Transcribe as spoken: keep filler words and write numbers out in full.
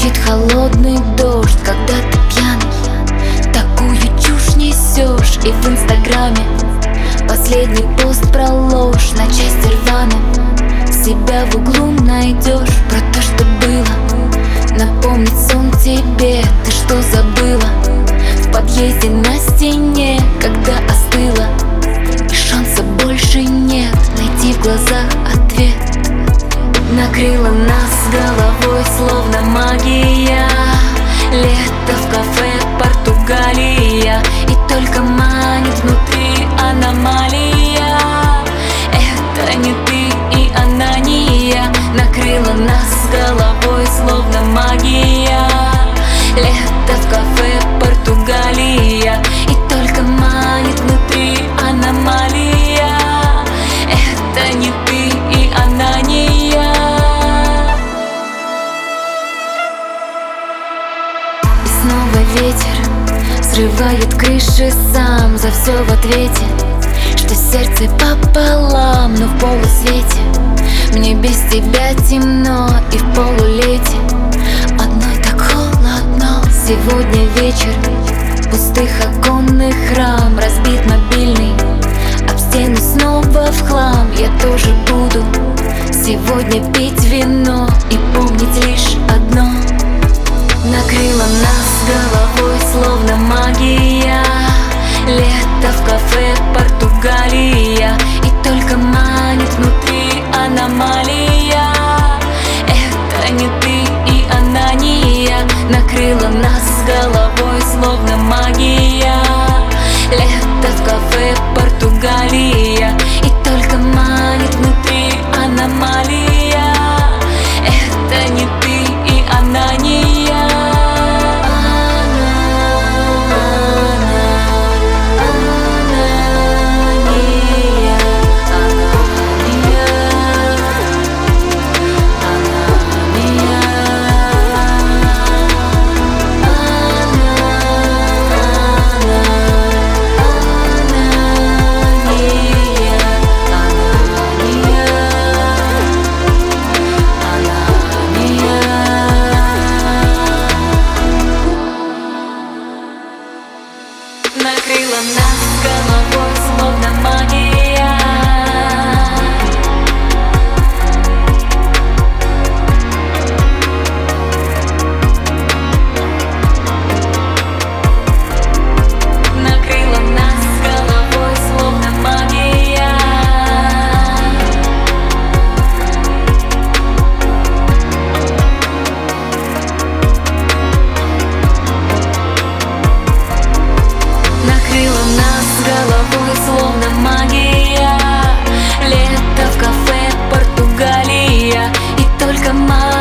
Мочит холодный дождь, когда ты пьяный. Такую чушь несешь. И в инстаграме последний пост про ложь на части рваным. Себя в углу найдешь. Про то, что было, напомнить сон тебе. Ты что забыла? В подъезде на стене, когда остыла, и шанса больше нет найти в глазах ответ. Накрыла нас головой, словно магия. Лето в кафе Португалия, и только манит внутри аномалия. Это не ты и она не я. Накрыла нас головой, словно магия. Лето в кафе Португалия, и только манит внутри аномалия. Это не ты и она не я. И снова ветер срывает крыши сам, за все в ответе, что сердце пополам, но в полусвете. Мне без тебя темно и в полулете одной так холодно. Сегодня вечер пустых оконных рам, разбит мобильный об стену снова в хлам. Я тоже буду сегодня пить вино и помнить лишь одно. Накрыла нас головой, словно магия. Лето в кафе Португалия, и только манит внутри аномалия. Это не ты и она не я. Накрыла нас головой, словно магия. Лето в кафе Португалия, и только манит внутри аномалия. Это не ты и она не я. Накрыла нас головой, словно магия. Накрыла нас головой, словно магия. Накрыла нас головой, словно магия. Лето в кафе Португалия, и только магия.